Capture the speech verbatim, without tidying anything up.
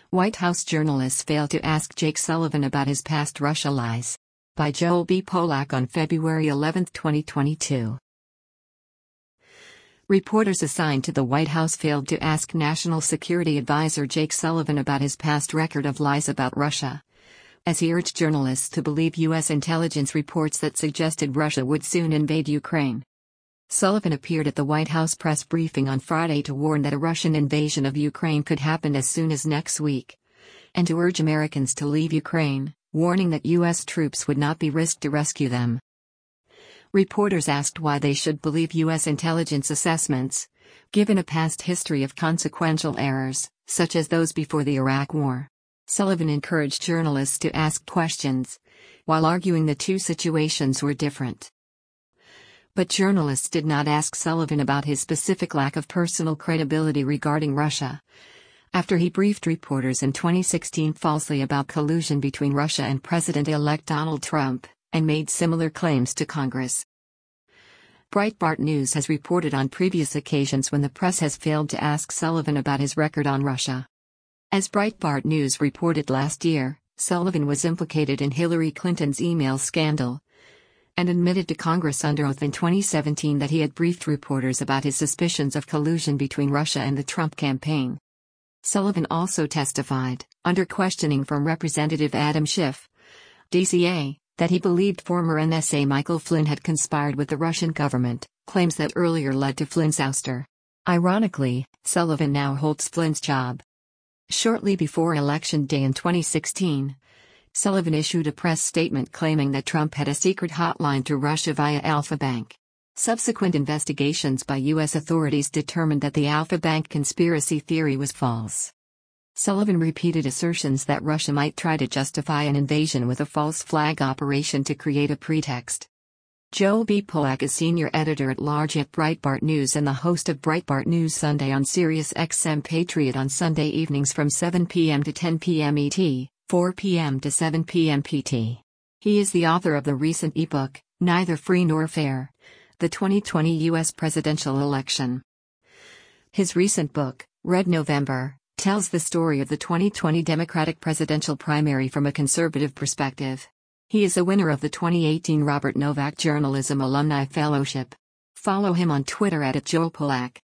White House journalists failed to ask Jake Sullivan about his past Russia lies. By Joel B. Polak on February eleventh, twenty twenty-two. Reporters assigned to the White House failed to ask National Security Advisor Jake Sullivan about his past record of lies about Russia, as he urged journalists to believe U S intelligence reports that suggested Russia would soon invade Ukraine. Sullivan appeared at the White House press briefing on Friday to warn that a Russian invasion of Ukraine could happen as soon as next week, and to urge Americans to leave Ukraine, warning that U S troops would not be risked to rescue them. Reporters asked why they should believe U S intelligence assessments, given a past history of consequential errors, such as those before the Iraq War. Sullivan encouraged journalists to ask questions, while arguing the two situations were different. But journalists did not ask Sullivan about his specific lack of personal credibility regarding Russia, after he briefed reporters in twenty sixteen falsely about collusion between Russia and President-elect Donald Trump, and made similar claims to Congress. Breitbart News has reported on previous occasions when the press has failed to ask Sullivan about his record on Russia. As Breitbart News reported last year, Sullivan was implicated in Hillary Clinton's email scandal, and admitted to Congress under oath in twenty seventeen that he had briefed reporters about his suspicions of collusion between Russia and the Trump campaign. Sullivan also testified, under questioning from Representative Adam Schiff, D C A, that he believed former N S A Michael Flynn had conspired with the Russian government, claims that earlier led to Flynn's ouster. Ironically, Sullivan now holds Flynn's job. Shortly before Election Day in twenty sixteen, Sullivan issued a press statement claiming that Trump had a secret hotline to Russia via Alfa Bank. Subsequent investigations by U S authorities determined that the Alfa Bank conspiracy theory was false. Sullivan repeated assertions that Russia might try to justify an invasion with a false flag operation to create a pretext. Joel B. Polak is senior editor-at-large at Breitbart News and the host of Breitbart News Sunday on Sirius X M Patriot on Sunday evenings from seven p m to ten p m E T, four p m to seven p m P T. He is the author of the recent ebook, Neither Free Nor Fair: The twenty twenty U S Presidential Election. His recent book, Red November, tells the story of the twenty twenty Democratic presidential primary from a conservative perspective. He is a winner of the twenty eighteen Robert Novak Journalism Alumni Fellowship. Follow him on Twitter at Joel Polak.